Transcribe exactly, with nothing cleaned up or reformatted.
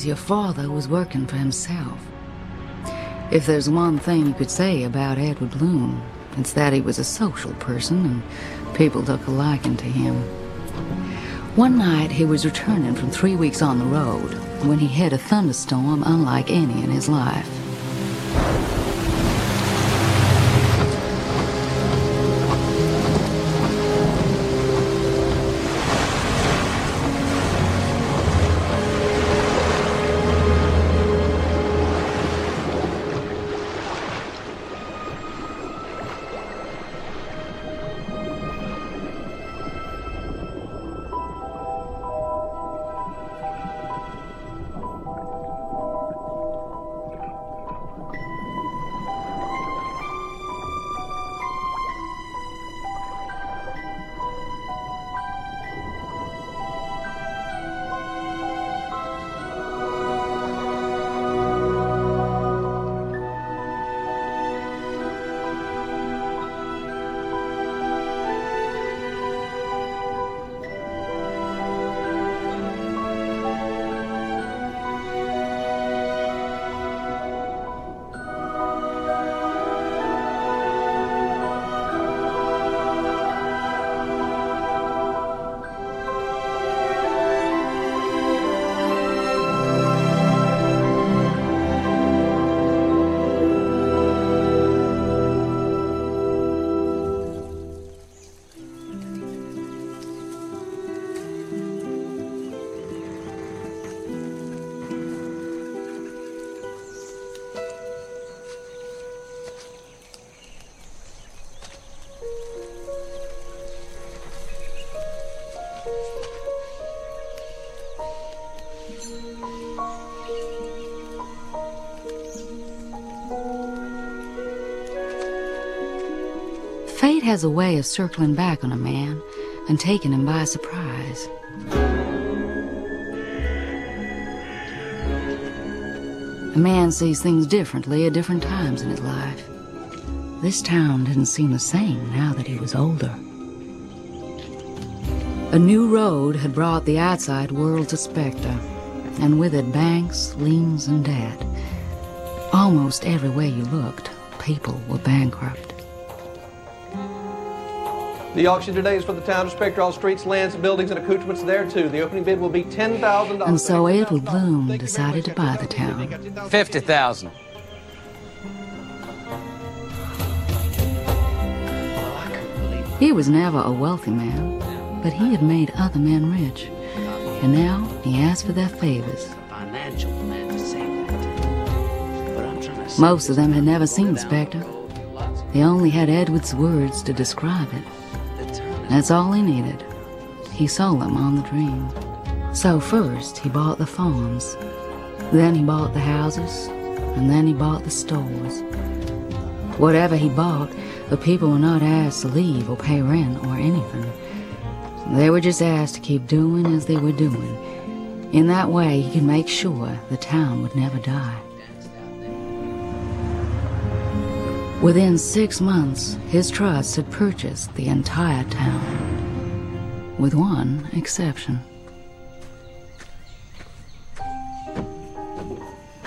your father was working for himself. If there's one thing you could say about Edward Bloom, it's that he was a social person and people took a liking to him. One night he was returning from three weeks on the road when he hit a thunderstorm unlike any in his life. Fate has a way of circling back on a man and taking him by surprise. A man sees things differently at different times in his life. This town didn't seem the same now that he was older. A new road had brought the outside world to Spectre, and with it banks, liens, and debt. Almost everywhere you looked, people were bankrupt. The auction today is for the town of Spectre. All streets, lands, buildings, and accoutrements there, too. The opening bid will be ten thousand dollars. And so Edward Bloom decided to buy the town. fifty thousand dollars. He was never a wealthy man, but he had made other men rich. And now he asked for their favors. Most of them had never seen Spectre. They only had Edward's words to describe it. That's all he needed. He sold them on the dream. So first he bought the farms, then he bought the houses, and then he bought the stores. Whatever he bought, the people were not asked to leave or pay rent or anything. They were just asked to keep doing as they were doing. In that way he could make sure the town would never die. Within six months, his trust had purchased the entire town, with one exception.